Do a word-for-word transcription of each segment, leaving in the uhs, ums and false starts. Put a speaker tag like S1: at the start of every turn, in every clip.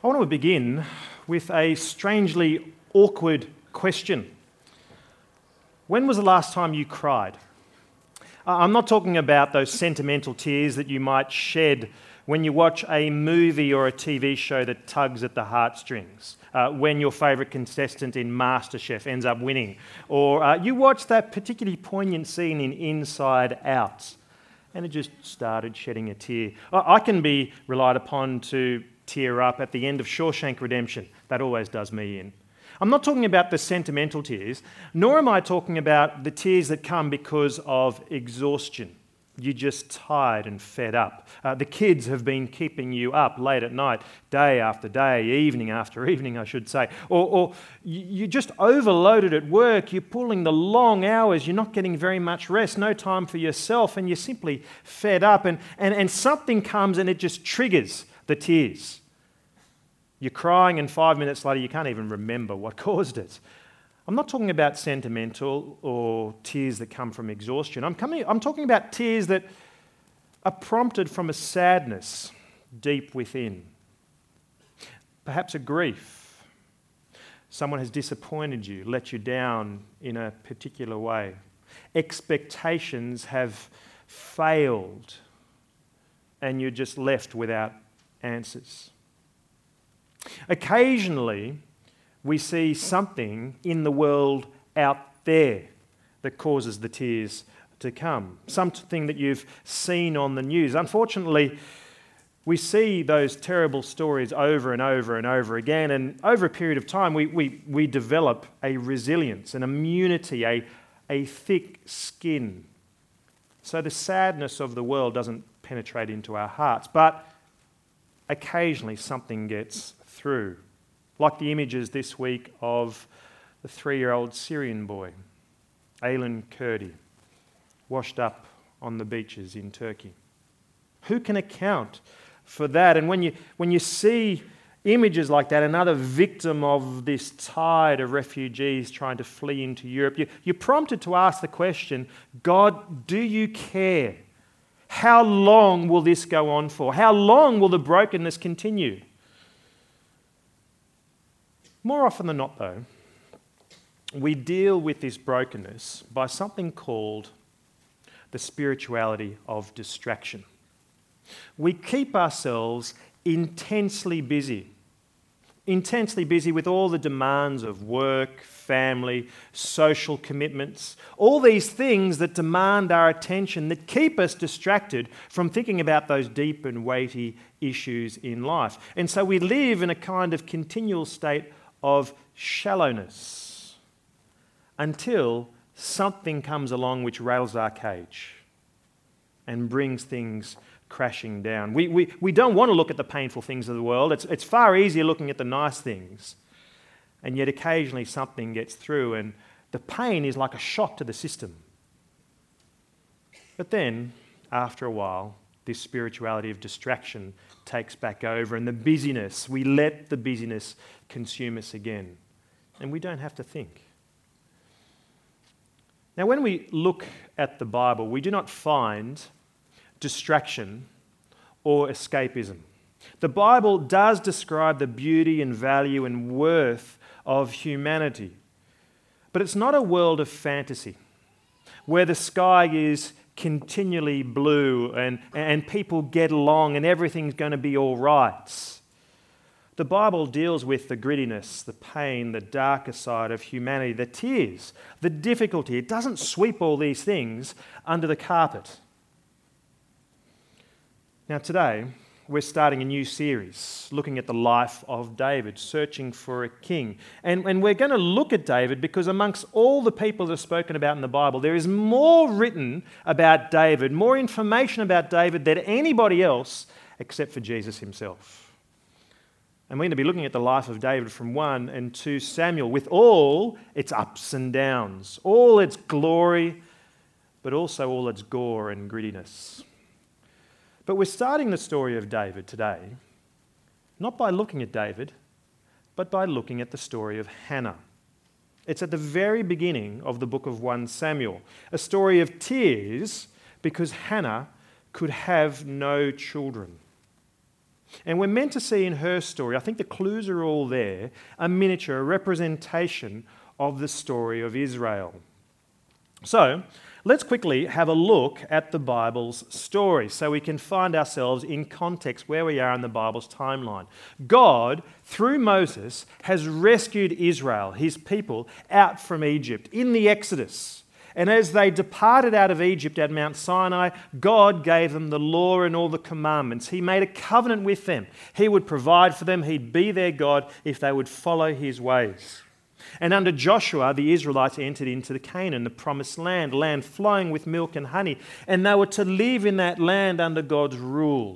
S1: I want to begin with a strangely awkward question. When was the last time you cried? I'm not talking about those sentimental tears that you might shed when you watch a movie or a T V show that tugs at the heartstrings, uh, when your favourite contestant in MasterChef ends up winning, or uh, you watch that particularly poignant scene in Inside Out, and it just started shedding a tear. I can be relied upon to tear up at the end of Shawshank Redemption. That always does me in. I'm not talking about the sentimental tears, nor am I talking about the tears that come because of exhaustion. You're just tired and fed up. Uh, the kids have been keeping you up late at night, day after day, evening after evening, I should say. Or, or you're just overloaded at work, you're pulling the long hours, you're not getting very much rest, no time for yourself, and you're simply fed up. And, and, and something comes and it just triggers the tears. You're crying, and five minutes later you can't even remember what caused it. I'm not talking about sentimental or tears that come from exhaustion. I'm, coming, I'm talking about tears that are prompted from a sadness deep within. Perhaps a grief. Someone has disappointed you, let you down in a particular way. Expectations have failed, and you're just left without answers. Occasionally, we see something in the world out there that causes the tears to come. Something that you've seen on the news. Unfortunately, we see those terrible stories over and over and over again, and over a period of time, we, we, we develop a resilience, an immunity, a, a thick skin. So the sadness of the world doesn't penetrate into our hearts, but occasionally something gets through. Like the images this week of the three-year-old Syrian boy, Aylan Kurdi, washed up on the beaches in Turkey. Who can account for that? And when you, when you see images like that, another victim of this tide of refugees trying to flee into Europe, you, you're prompted to ask the question, God, do you care? How long will this go on for? How long will the brokenness continue? More often than not, though, we deal with this brokenness by something called the spirituality of distraction. We keep ourselves intensely busy, intensely busy with all the demands of work, family, social commitments, all these things that demand our attention, that keep us distracted from thinking about those deep and weighty issues in life. And so we live in a kind of continual state of shallowness until something comes along which rattles our cage and brings things crashing down. We, we, we don't want to look at the painful things of the world. It's, it's far easier looking at the nice things. And yet occasionally something gets through and the pain is like a shock to the system. But then, after a while, this spirituality of distraction takes back over, and the busyness, we let the busyness consume us again. And we don't have to think. Now, when we look at the Bible, we do not find distraction or escapism. The Bible does describe the beauty and value and worth of humanity. But it's not a world of fantasy, where the sky is continually blue and, and people get along and everything's going to be all right. The Bible deals with the grittiness, the pain, the darker side of humanity, the tears, the difficulty. It doesn't sweep all these things under the carpet. Now today, we're starting a new series looking at the life of David, searching for a king. And, and we're going to look at David because amongst all the people that are spoken about in the Bible, there is more written about David, more information about David than anybody else except for Jesus himself. And we're going to be looking at the life of David from First and Second Samuel with all its ups and downs, all its glory, but also all its gore and grittiness. But we're starting the story of David today, not by looking at David, but by looking at the story of Hannah. It's at the very beginning of the book of First Samuel, a story of tears because Hannah could have no children. And we're meant to see in her story, I think the clues are all there, a miniature, a representation of the story of Israel. So, let's quickly have a look at the Bible's story so we can find ourselves in context where we are in the Bible's timeline. God, through Moses, has rescued Israel, his people, out from Egypt in the Exodus. And as they departed out of Egypt at Mount Sinai, God gave them the law and all the commandments. He made a covenant with them. He would provide for them. He'd be their God if they would follow his ways. And under Joshua, the Israelites entered into the Canaan, the promised land, land flowing with milk and honey. And they were to live in that land under God's rule.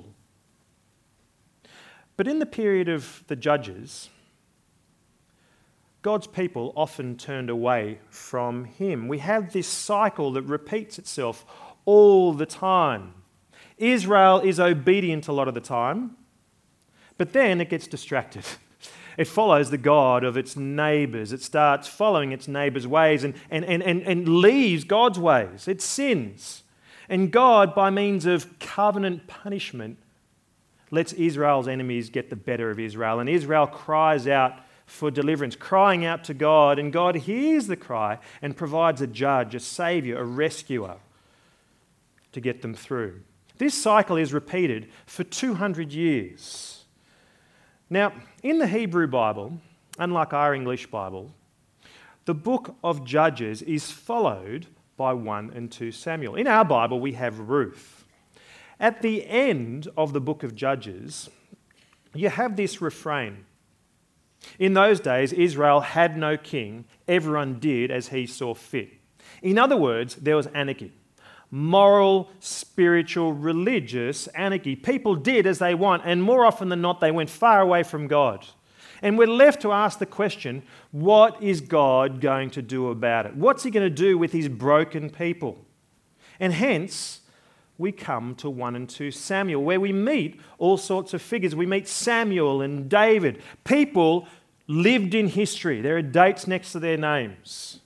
S1: But in the period of the Judges, God's people often turned away from him. We have this cycle that repeats itself all the time. Israel is obedient a lot of the time, but then it gets distracted. It follows the God of its neighbours. It starts following its neighbours' ways and, and, and, and, and leaves God's ways. It sins. And God, by means of covenant punishment, lets Israel's enemies get the better of Israel. And Israel cries out for deliverance, crying out to God, and God hears the cry and provides a judge, a saviour, a rescuer to get them through. This cycle is repeated for two hundred years. Now, in the Hebrew Bible, unlike our English Bible, the book of Judges is followed by First and Second Samuel. In our Bible, we have Ruth. At the end of the book of Judges, you have this refrain. In those days, Israel had no king. Everyone did as he saw fit. In other words, there was anarchy. Moral, spiritual, religious anarchy. People did as they want, and more often than not, they went far away from God. And we're left to ask the question, what is God going to do about it? What's he going to do with his broken people? And hence, we come to First and Second Samuel, where we meet all sorts of figures. We meet Samuel and David. People lived in history. There are dates next to their names.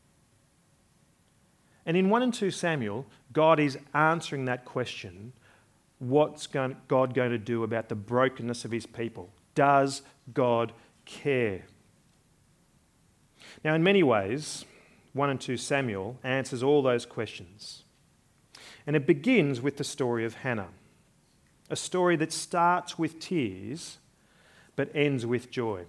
S1: And in First and Second Samuel, God is answering that question, what's God going to do about the brokenness of his people? Does God care? Now, in many ways, First and Second Samuel answers all those questions. And it begins with the story of Hannah, a story that starts with tears but ends with joy.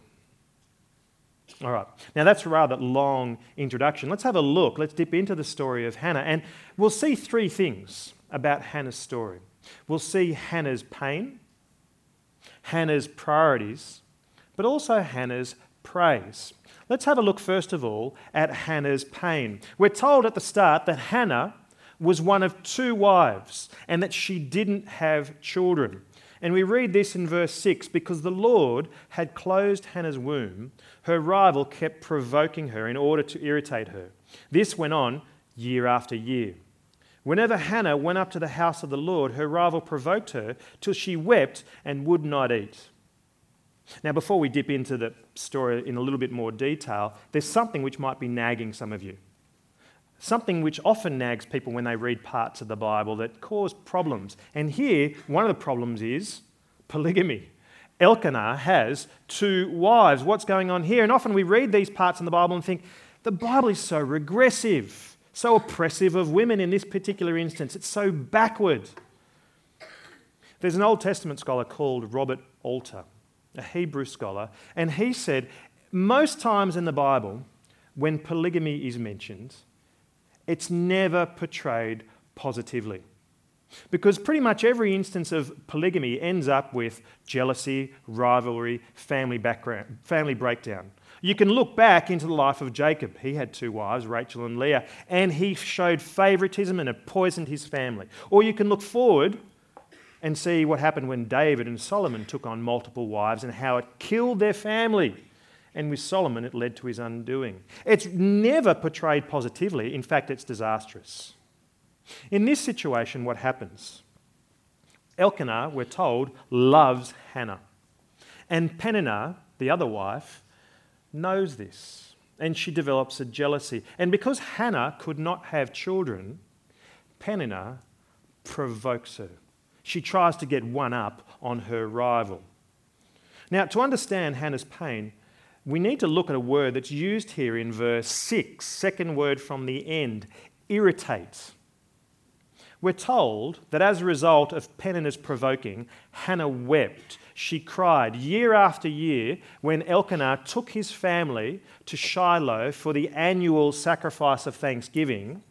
S1: All right, now that's a rather long introduction. Let's have a look. Let's dip into the story of Hannah, and we'll see three things about Hannah's story. We'll see Hannah's pain, Hannah's priorities, but also Hannah's praise. Let's have a look first of all at Hannah's pain. We're told at the start that Hannah was one of two wives and that she didn't have children. And we read this in verse six, because the Lord had closed Hannah's womb, her rival kept provoking her in order to irritate her. This went on year after year. Whenever Hannah went up to the house of the Lord, her rival provoked her till she wept and would not eat. Now, before we dip into the story in a little bit more detail, there's something which might be nagging some of you. Something which often nags people when they read parts of the Bible that cause problems. And here, one of the problems is polygamy. Elkanah has two wives. What's going on here? And often we read these parts in the Bible and think, the Bible is so regressive, so oppressive of women in this particular instance. It's so backward. There's an Old Testament scholar called Robert Alter, a Hebrew scholar, and he said, most times in the Bible, when polygamy is mentioned, it's never portrayed positively. Because pretty much every instance of polygamy ends up with jealousy, rivalry, family background, family breakdown. You can look back into the life of Jacob. He had two wives, Rachel and Leah, and he showed favoritism and it poisoned his family. Or you can look forward and see what happened when David and Solomon took on multiple wives and how it killed their family. And with Solomon, it led to his undoing. It's never portrayed positively. In fact, it's disastrous. In this situation, what happens? Elkanah, we're told, loves Hannah. And Peninnah, the other wife, knows this. And she develops a jealousy. And because Hannah could not have children, Peninnah provokes her. She tries to get one up on her rival. Now, to understand Hannah's pain, we need to look at a word that's used here in verse six, second word from the end, irritate. We're told that as a result of Peninnah's provoking, Hannah wept. She cried year after year when Elkanah took his family to Shiloh for the annual sacrifice of thanksgiving.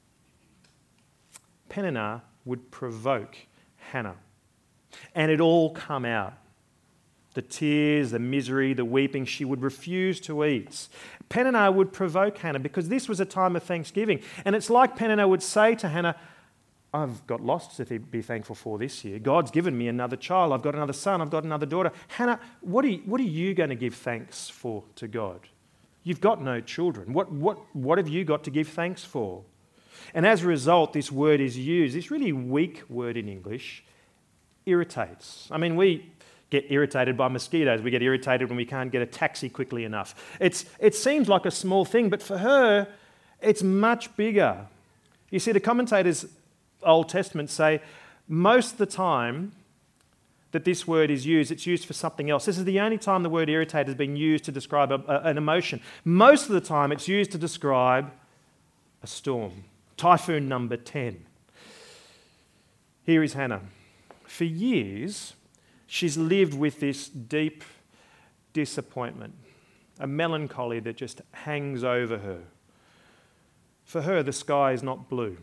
S1: Peninnah would provoke Hannah, and it all come out. The tears, the misery, the weeping, she would refuse to eat. Peninnah would provoke Hannah because this was a time of thanksgiving. And it's like Peninnah would say to Hannah, I've got lots to be thankful for this year. God's given me another child. I've got another son. I've got another daughter. Hannah, what are you, what are you going to give thanks for to God? You've got no children. What, what, what have you got to give thanks for? And as a result, this word is used, this really weak word in English, irritates. I mean, we get irritated by mosquitoes. We get irritated when we can't get a taxi quickly enough. It's, it seems like a small thing, but for her, it's much bigger. You see, the commentators Old Testament say most of the time that this word is used, it's used for something else. This is the only time the word irritate has been used to describe a, a, an emotion. Most of the time it's used to describe a storm. Typhoon number ten. Here is Hannah. For years, she's lived with this deep disappointment, a melancholy that just hangs over her. For her, the sky is not blue.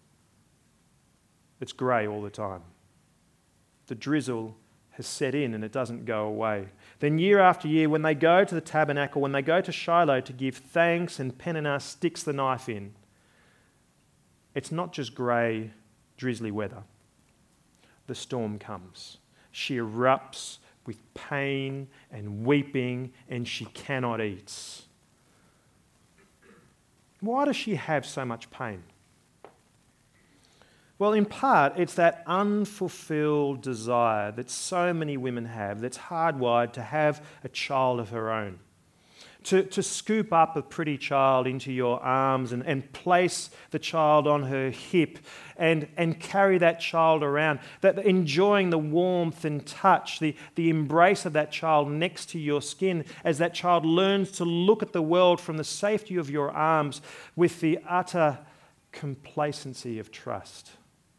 S1: It's grey all the time. The drizzle has set in and it doesn't go away. Then year after year, when they go to the tabernacle, when they go to Shiloh to give thanks and Peninnah sticks the knife in, it's not just grey, drizzly weather. The storm comes. She erupts with pain and weeping and she cannot eat. Why does she have so much pain? Well, in part, it's that unfulfilled desire that so many women have that's hardwired to have a child of her own. To, to scoop up a pretty child into your arms and, and place the child on her hip and, and carry that child around, that enjoying the warmth and touch, the, the embrace of that child next to your skin as that child learns to look at the world from the safety of your arms with the utter complacency of trust.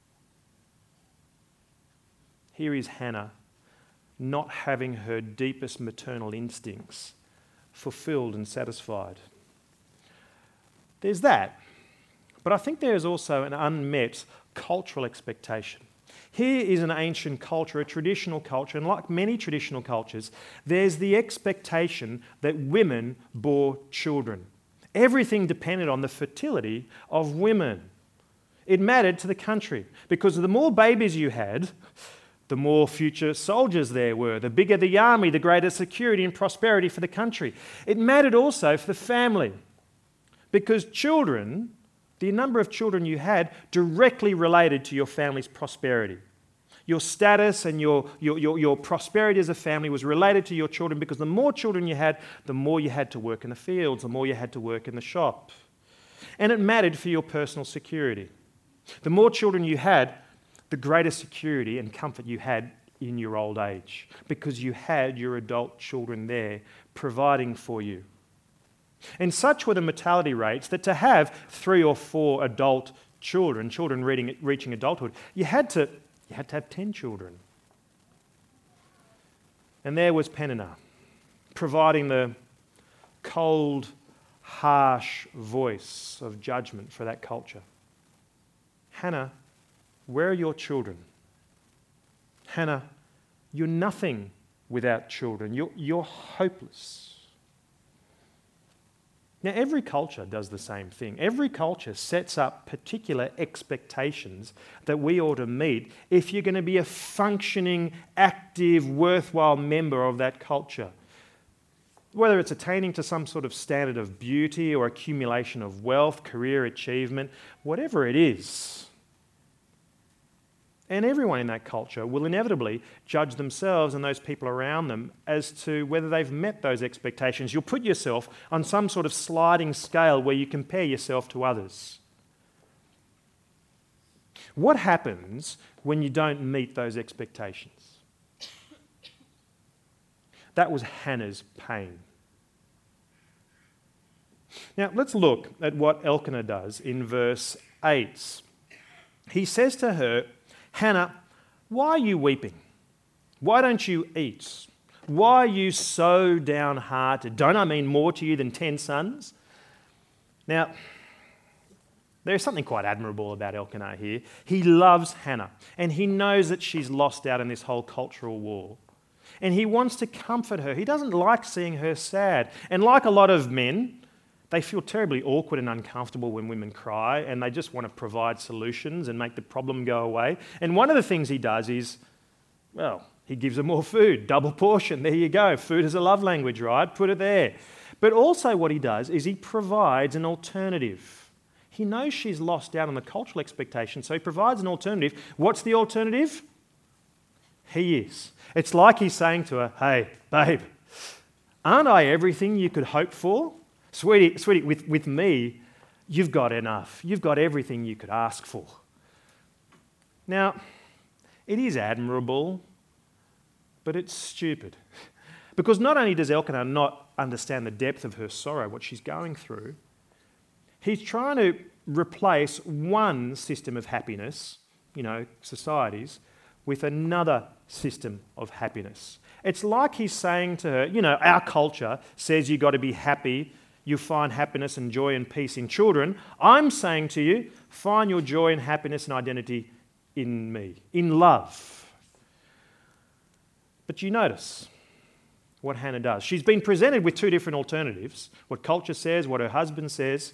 S1: Here is Hannah, not having her deepest maternal instincts fulfilled and satisfied. There's that, but I think there is also an unmet cultural expectation. Here is an ancient culture, a traditional culture, and like many traditional cultures, there's the expectation that women bore children. Everything depended on the fertility of women. It mattered to the country because the more babies you had, the more future soldiers there were. The bigger the army, the greater security and prosperity for the country. It mattered also for the family because children, the number of children you had, directly related to your family's prosperity. Your status and your, your, your, your prosperity as a family was related to your children because the more children you had, the more you had to work in the fields, the more you had to work in the shop. And it mattered for your personal security. The more children you had, the greater security and comfort you had in your old age because you had your adult children there providing for you. And such were the mortality rates that to have three or four adult children, children reaching, reaching adulthood, you had to, you had to have ten children. And there was Peninnah, providing the cold, harsh voice of judgment for that culture. Hannah, where are your children? Hannah, you're nothing without children. You're, you're hopeless. Now, every culture does the same thing. Every culture sets up particular expectations that we ought to meet if you're going to be a functioning, active, worthwhile member of that culture. Whether it's attaining to some sort of standard of beauty or accumulation of wealth, career achievement, whatever it is. And everyone in that culture will inevitably judge themselves and those people around them as to whether they've met those expectations. You'll put yourself on some sort of sliding scale where you compare yourself to others. What happens when you don't meet those expectations? That was Hannah's pain. Now, let's look at what Elkanah does in verse eight. He says to her, Hannah, why are you weeping? Why don't you eat? Why are you so downhearted? Don't I mean more to you than ten sons? Now, there's something quite admirable about Elkanah here. He loves Hannah, and he knows that she's lost out in this whole cultural war. And he wants to comfort her. He doesn't like seeing her sad. And like a lot of men, they feel terribly awkward and uncomfortable when women cry, and they just want to provide solutions and make the problem go away. And one of the things he does is, well, he gives her more food, double portion. There you go. Food is a love language, right? Put it there. But also what he does is he provides an alternative. He knows she's lost out on the cultural expectation, so he provides an alternative. What's the alternative? He is. It's like he's saying to her, hey, babe, aren't I everything you could hope for? Sweetie, sweetie, with, with me, you've got enough. You've got everything you could ask for. Now, it is admirable, but it's stupid. Because not only does Elkanah not understand the depth of her sorrow, what she's going through, he's trying to replace one system of happiness, you know, societies, with another system of happiness. It's like he's saying to her, you know, our culture says you've got to be happy, you find happiness and joy and peace in children. I'm saying to you, find your joy and happiness and identity in me, in love. But you notice what Hannah does. She's been presented with two different alternatives, what culture says, what her husband says.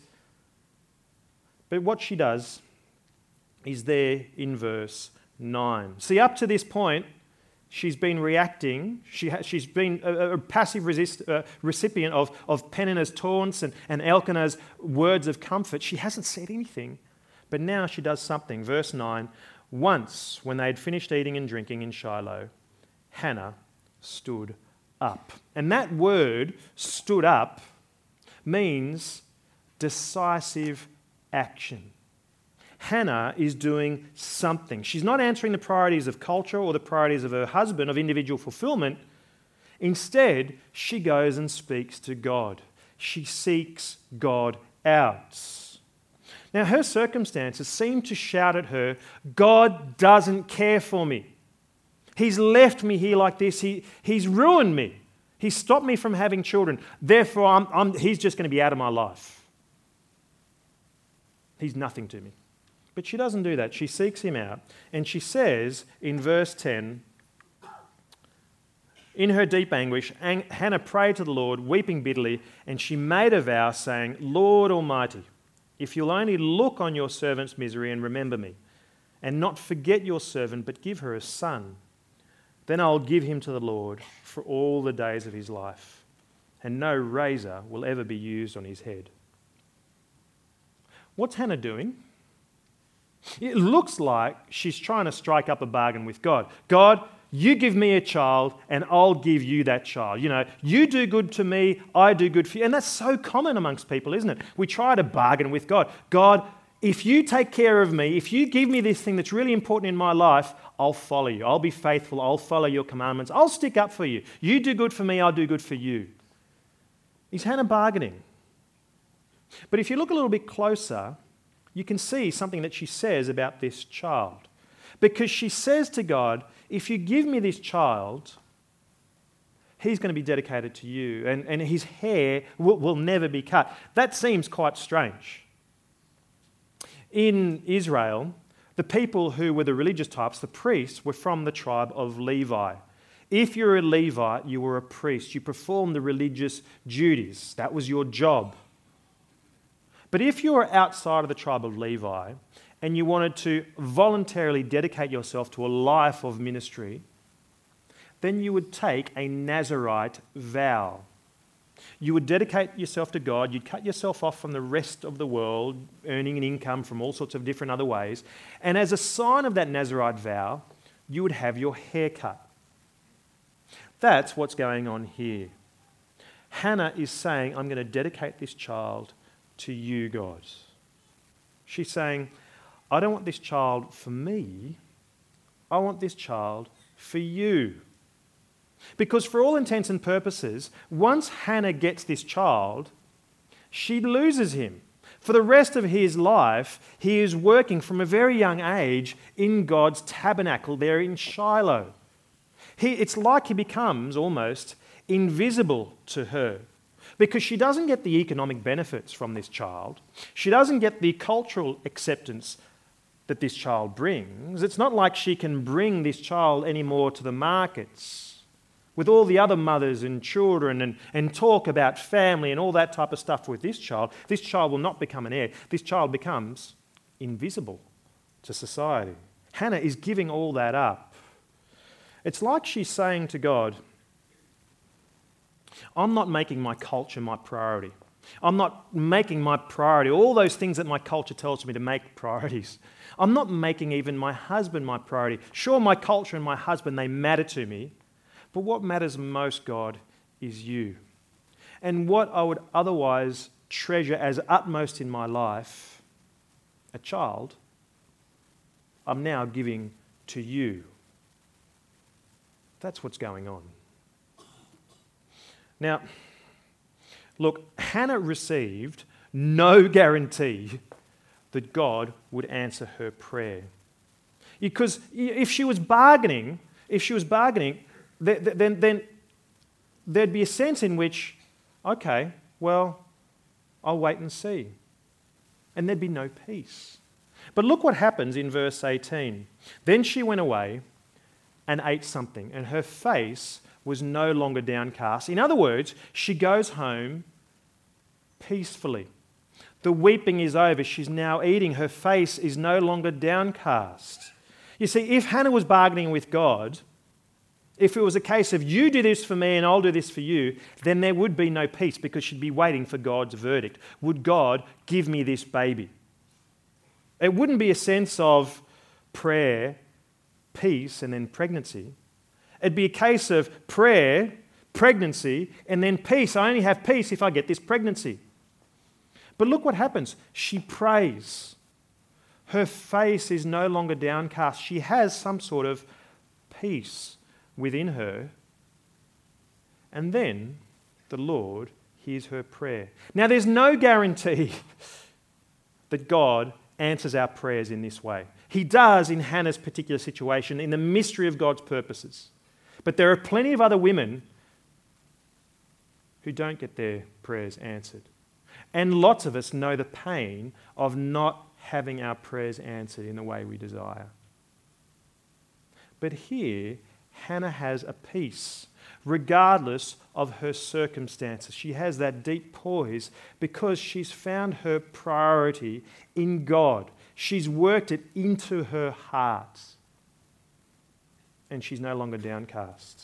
S1: But what she does is there in verse nine. See, up to this point, she's been reacting, she ha- she's been a, a passive resist, uh, recipient of, of Peninnah's taunts and, and Elkanah's words of comfort. She hasn't said anything, but now she does something. Verse nine, once when they had finished eating and drinking in Shiloh, Hannah stood up. And that word, stood up, means decisive action. Hannah is doing something. She's not answering the priorities of culture or the priorities of her husband, of individual fulfillment. Instead, she goes and speaks to God. She seeks God out. Now, her circumstances seem to shout at her, God doesn't care for me. He's left me here like this. He, he's ruined me. He's stopped me from having children. Therefore, I'm, I'm, he's just going to be out of my life. He's nothing to me. But she doesn't do that. She seeks him out. And she says in verse ten, in her deep anguish, Hannah prayed to the Lord, weeping bitterly, and she made a vow, saying, Lord Almighty, if you'll only look on your servant's misery and remember me, and not forget your servant, but give her a son, then I'll give him to the Lord for all the days of his life, and no razor will ever be used on his head. What's Hannah doing? It looks like she's trying to strike up a bargain with God. God, you give me a child and I'll give you that child. You know, you do good to me, I do good for you. And that's so common amongst people, isn't it? We try to bargain with God. God, if you take care of me, if you give me this thing that's really important in my life, I'll follow you. I'll be faithful. I'll follow your commandments. I'll stick up for you. You do good for me, I'll do good for you. Is Hannah bargaining? But if you look a little bit closer, you can see something that she says about this child. Because she says to God, if you give me this child, he's going to be dedicated to you, and, and his hair will, will never be cut. That seems quite strange. In Israel, the people who were the religious types, the priests, were from the tribe of Levi. If you were a Levite, you were a priest. You performed the religious duties. That was your job. But if you were outside of the tribe of Levi and you wanted to voluntarily dedicate yourself to a life of ministry, then you would take a Nazirite vow. You would dedicate yourself to God, you'd cut yourself off from the rest of the world, earning an income from all sorts of different other ways, and as a sign of that Nazirite vow, you would have your hair cut. That's what's going on here. Hannah is saying, I'm going to dedicate this child to you, God. She's saying, I don't want this child for me. I want this child for you. Because for all intents and purposes, once Hannah gets this child, she loses him. For the rest of his life, he is working from a very young age in God's tabernacle there in Shiloh. He, it's like he becomes almost invisible to her because she doesn't get the economic benefits from this child. She doesn't get the cultural acceptance that this child brings. It's not like she can bring this child anymore to the markets with all the other mothers and children and, and talk about family and all that type of stuff with this child. This child will not become an heir. This child becomes invisible to society. Hannah is giving all that up. It's like she's saying to God, I'm not making my culture my priority. I'm not making my priority all those things that my culture tells me to make priorities. I'm not making even my husband my priority. Sure, my culture and my husband, they matter to me. But what matters most, God, is you. And what I would otherwise treasure as utmost in my life, a child, I'm now giving to you. That's what's going on. Now, look, Hannah received no guarantee that God would answer her prayer. Because if she was bargaining, if she was bargaining, Then, then there'd be a sense in which, okay, well, I'll wait and see. And there'd be no peace. But look what happens in verse eighteen. Then she went away and ate something, and her face was no longer downcast. In other words, she goes home peacefully. The weeping is over. She's now eating. Her face is no longer downcast. You see, if Hannah was bargaining with God, if it was a case of you do this for me and I'll do this for you, then there would be no peace because she'd be waiting for God's verdict. Would God give me this baby? It wouldn't be a sense of prayer, peace, and then pregnancy. It'd be a case of prayer, pregnancy, and then peace. I only have peace if I get this pregnancy. But look what happens. She prays. Her face is no longer downcast. She has some sort of peace within her, and then the Lord hears her prayer. Now, there's no guarantee that God answers our prayers in this way. He does in Hannah's particular situation, in the mystery of God's purposes. But there are plenty of other women who don't get their prayers answered. And lots of us know the pain of not having our prayers answered in the way we desire. But here, Hannah has a peace, regardless of her circumstances. She has that deep poise because she's found her priority in God. She's worked it into her heart, and she's no longer downcast.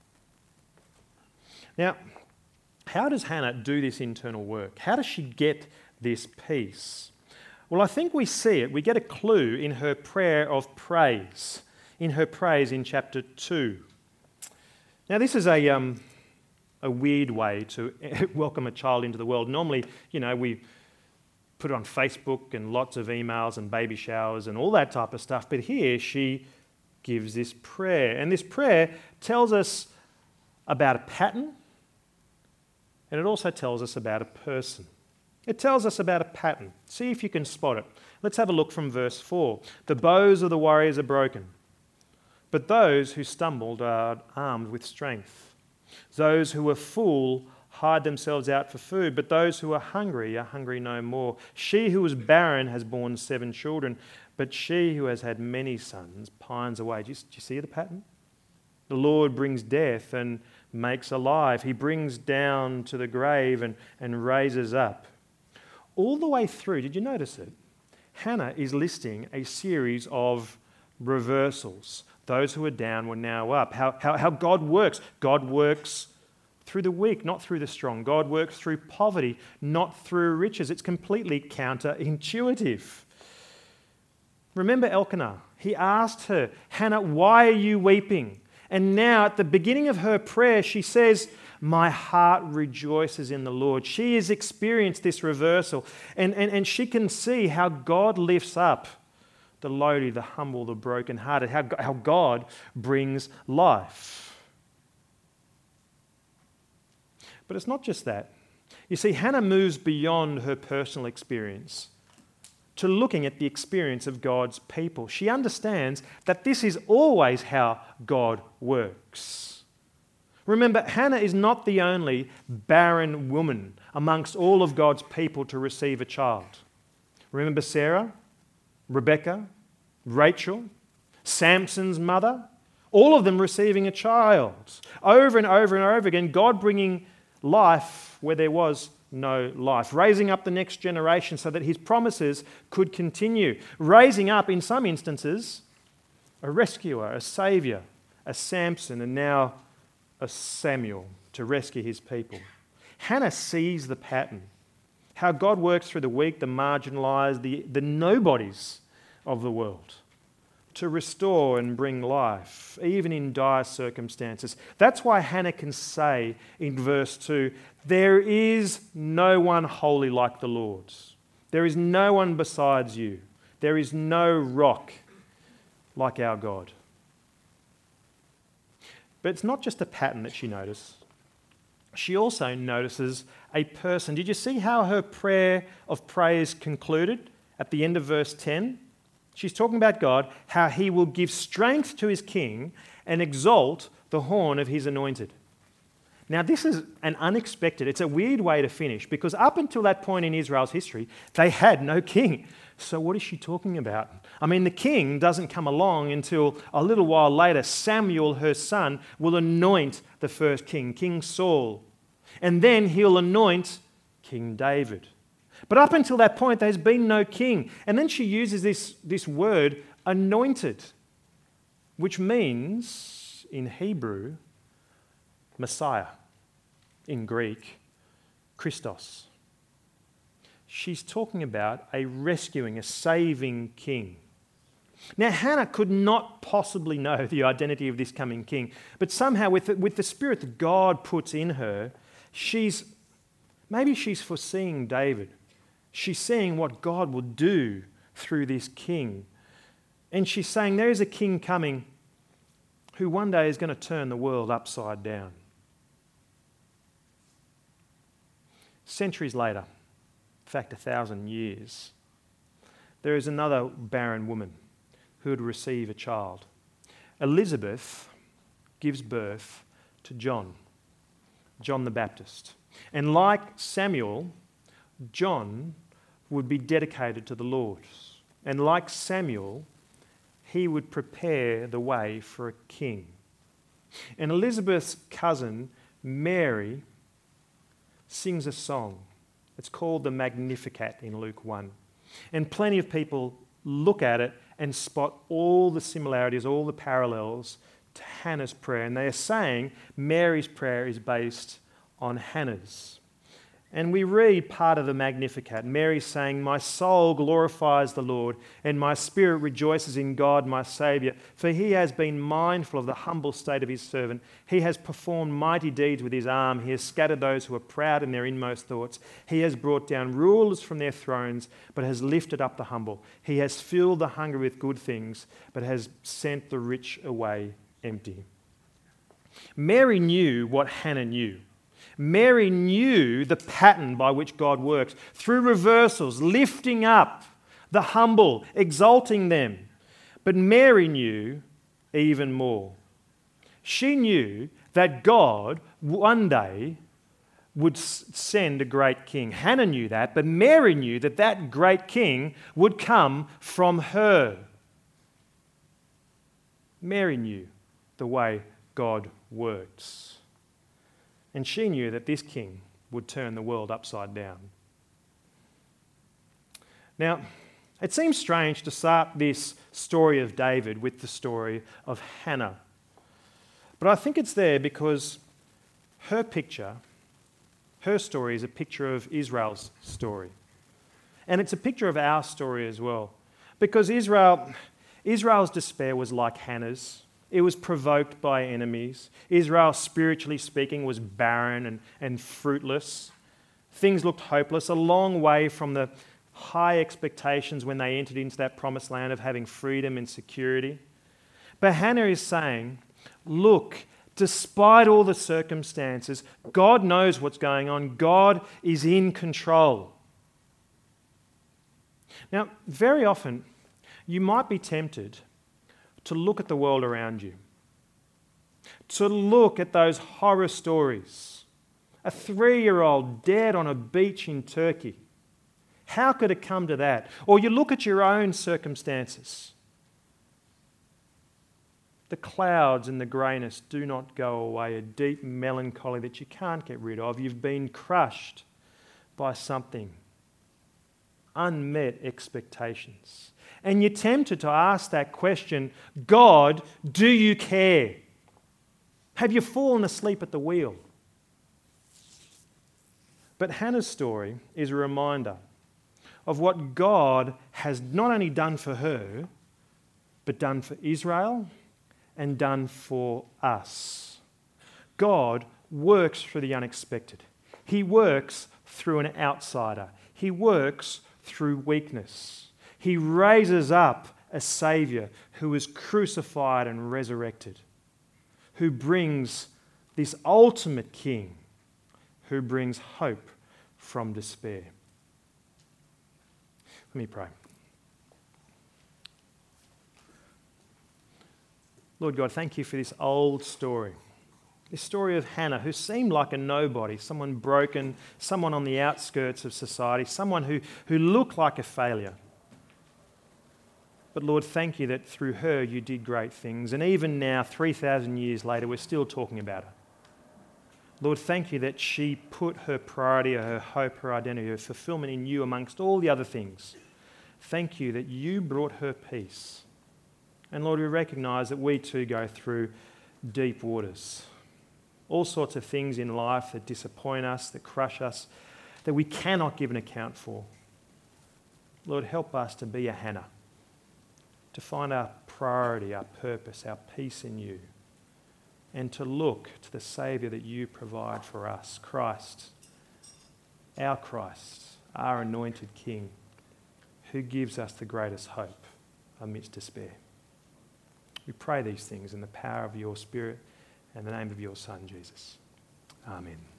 S1: Now, how does Hannah do this internal work? How does she get this peace? Well, I think we see it. We get a clue in her prayer of praise. in her praise in chapter two. Now, this is a um, a weird way to welcome a child into the world. Normally, you know, we put it on Facebook and lots of emails and baby showers and all that type of stuff. But here she gives this prayer. And this prayer tells us about a pattern, and it also tells us about a person. It tells us about a pattern. See if you can spot it. Let's have a look from verse four. The bows of the warriors are broken, but those who stumbled are armed with strength. Those who are full hide themselves out for food, but those who are hungry are hungry no more. She who was barren has borne seven children, but she who has had many sons pines away. Do you, do you see the pattern? The Lord brings death and makes alive. He brings down to the grave and, and raises up. All the way through, did you notice it? Hannah is listing a series of reversals. Those who are down were now up. How, how, how God works. God works through the weak, not through the strong. God works through poverty, not through riches. It's completely counterintuitive. Remember Elkanah. He asked her, Hannah, why are you weeping? And now at the beginning of her prayer, she says, my heart rejoices in the Lord. She has experienced this reversal, and, and, and she can see how God lifts up the lowly, the humble, the brokenhearted, how, how God brings life. But it's not just that. You see, Hannah moves beyond her personal experience to looking at the experience of God's people. She understands that this is always how God works. Remember, Hannah is not the only barren woman amongst all of God's people to receive a child. Remember Sarah, Rebecca, Rachel, Samson's mother, all of them receiving a child. Over and over and over again, God bringing life where there was no life, raising up the next generation so that his promises could continue, raising up, in some instances, a rescuer, a saviour, a Samson, and now a Samuel to rescue his people. Hannah sees the pattern, how God works through the weak, the marginalised, the, the nobodies of the world to restore and bring life, even in dire circumstances. That's why Hannah can say in verse two, there is no one holy like the Lord. There is no one besides you. There is no rock like our God. But it's not just a pattern that she notices. She also notices a person. Did you see how her prayer of praise concluded at the end of verse ten? She's talking about God, how he will give strength to his king and exalt the horn of his anointed. Now, this is an unexpected, it's a weird way to finish, because up until that point in Israel's history, they had no king. So what is she talking about? I mean, the king doesn't come along until a little while later. Samuel, her son, will anoint the first king, King Saul. And then he'll anoint King David. But up until that point, there's been no king. And then she uses this, this word, anointed, which means, in Hebrew, Messiah. In Greek, Christos. She's talking about a rescuing, a saving king. Now, Hannah could not possibly know the identity of this coming king, but somehow with the, with the spirit that God puts in her, she's, maybe she's foreseeing David. She's seeing what God will do through this king. And she's saying there is a king coming who one day is going to turn the world upside down. Centuries later, in fact a thousand years, there is another barren woman who would receive a child. Elizabeth gives birth to John, John the Baptist. And like Samuel, John would be dedicated to the Lord. And like Samuel, he would prepare the way for a king. And Elizabeth's cousin, Mary, sings a song. It's called the Magnificat in Luke one. And plenty of people look at it and spot all the similarities, all the parallels to Hannah's prayer. And they are saying Mary's prayer is based on Hannah's. And we read part of the Magnificat. Mary saying, my soul glorifies the Lord, and my spirit rejoices in God my Saviour, for he has been mindful of the humble state of his servant. He has performed mighty deeds with his arm. He has scattered those who are proud in their inmost thoughts. He has brought down rulers from their thrones, but has lifted up the humble. He has filled the hungry with good things, but has sent the rich away empty. Mary knew what Hannah knew. Mary knew the pattern by which God works, through reversals, lifting up the humble, exalting them. But Mary knew even more. She knew that God one day would send a great king. Hannah knew that, but Mary knew that that great king would come from her. Mary knew the way God works. And she knew that this king would turn the world upside down. Now, it seems strange to start this story of David with the story of Hannah. But I think it's there because her picture, her story is a picture of Israel's story. And it's a picture of our story as well. Because Israel, Israel's despair was like Hannah's. It was provoked by enemies. Israel, spiritually speaking, was barren and, and fruitless. Things looked hopeless, a long way from the high expectations when they entered into that promised land of having freedom and security. But Hannah is saying, look, despite all the circumstances, God knows what's going on. God is in control. Now, very often, you might be tempted to look at the world around you, to look at those horror stories. A three-year-old dead on a beach in Turkey. How could it come to that? Or you look at your own circumstances. The clouds and the greyness do not go away, a deep melancholy that you can't get rid of. You've been crushed by something. Unmet expectations. And you're tempted to ask that question, God, do you care? Have you fallen asleep at the wheel? But Hannah's story is a reminder of what God has not only done for her, but done for Israel and done for us. God works through the unexpected. He works through an outsider. He works through weakness. He raises up a Saviour who is crucified and resurrected, who brings this ultimate King, who brings hope from despair. Let me pray. Lord God, thank you for this old story. This story of Hannah, who seemed like a nobody, someone broken, someone on the outskirts of society, someone who, who looked like a failure. But Lord, thank you that through her you did great things. And even now, three thousand years later, we're still talking about her. Lord, thank you that she put her priority, her hope, her identity, her fulfillment in you amongst all the other things. Thank you that you brought her peace. And Lord, we recognise that we too go through deep waters. All sorts of things in life that disappoint us, that crush us, that we cannot give an account for. Lord, help us to be a Hannah, to find our priority, our purpose, our peace in you, and to look to the Saviour that you provide for us, Christ, our Christ, our anointed King, who gives us the greatest hope amidst despair. We pray these things in the power of your Spirit and the name of your Son, Jesus. Amen.